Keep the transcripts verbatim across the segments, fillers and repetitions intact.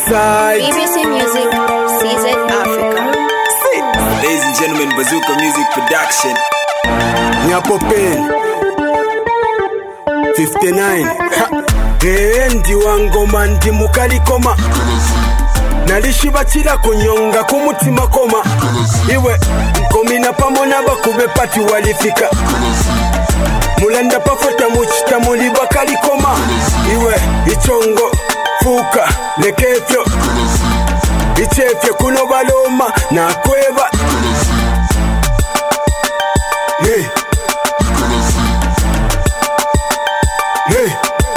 Westside B B C Music, C Z Africa. Ladies and gentlemen, Bazooka Music Production. Nyapo Pen fifty-nine Endi wangoma ndi mukali koma Nalishibachira kunyonga kumutima koma Iwe nkomina pamona bakube pati walifika Mulanda pafota muchita muli bakali koma Iwe ichongo fuka lekefyo Ichefyo kuno baloma na kweba Hey Hey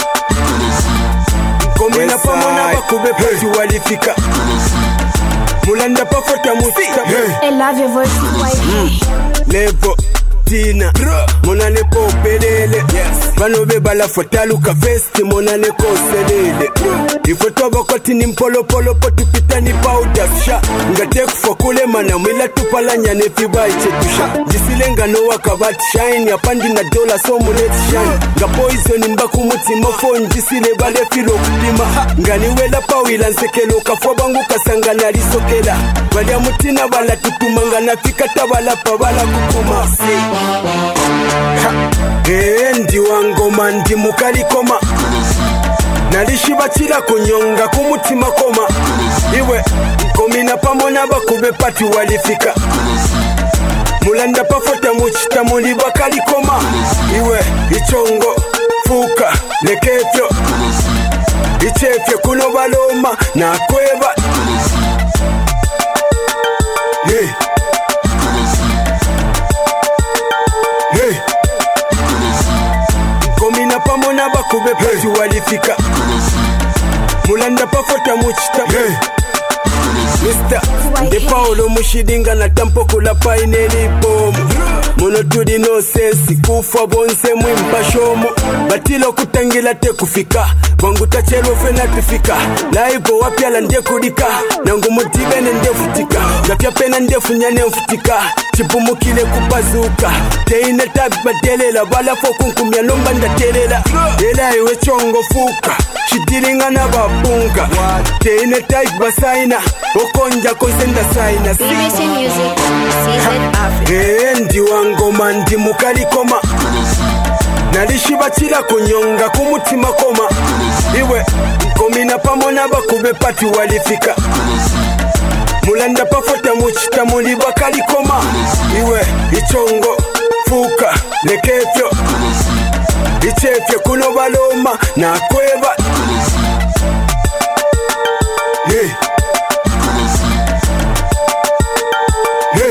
Komina pamona bakube pati walifika Mulanda pafota muchita I love your voice, white. Levo Tina Mona neko pelele Bano beba la fotaluka vesti Mona neko selele Ifoto bakoti ni mpolo polo Potu pita ni powder sha Ngate kufokule mana Mwila tupalanya nefiba ichetusha Jisilenga no wakabati shine Yapandi na dola so mulet shine Nga poison mbaku muti mofo Njisile bale filo kupima Nganiwela pawila nsekelo Kafwa bangu kasanga nalisokela Bali ya mutina bala tutumanga Nafika tabala pabala kukuma Endi wangoma ndi mukali koma Nalishibachira kunyonga kumutima koma Iwe nkomina pamona bakube pati walifika Mulanda pafota muchita muli bakali koma Iwe ichongo fuka lekefyo Ichefyo kuno baloma na kweba Hey Hey Komina pamona bakube pati walifika Mulanda pafota muchita Hey Mister De Paulo mushidinga na tampo kula paineli pomu Mono tudi no sensi kufa bonse mwimpa shomo Batilo kutangila te kufika Wangu tachelo fena tufika Laipo wapya la nde kudika Nangu mutibe nende futika Gapya pena nde funyane mfutika Chipumu kile kupazuka Teine tabi batelela Bala fokunkumya nomba ndatelela Ela iwe chongo fuka Shidilinga na babunga Teine tabi basaina Okonja konsenda saina B B C Music, C Z Africa. Endi wangoma ndi mukali koma Nalishibachira kunyonga kumutima koma Iwe nkomina pamona bakube pati walifika Mulanda pafota muchita muli bakali koma Iwe ichongo fuka lekefyo Ichefyo kuno baloma na kweba Hey Hey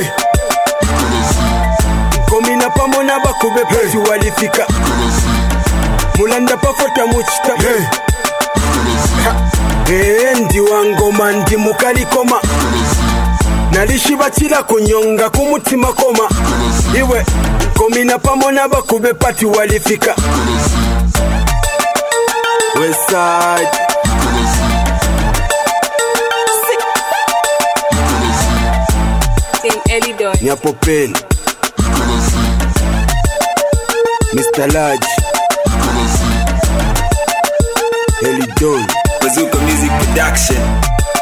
Komina pamona bakube pati walifika Mulanda pafota muchita Hey Endi wangoma ndi mukali koma Nalishibachira kunyonga kumutima koma Iwe komina pamona bakube pati walifika Westside Team Elidon. Nyapo Pen Mister Large Elidon Bazooka Music Production.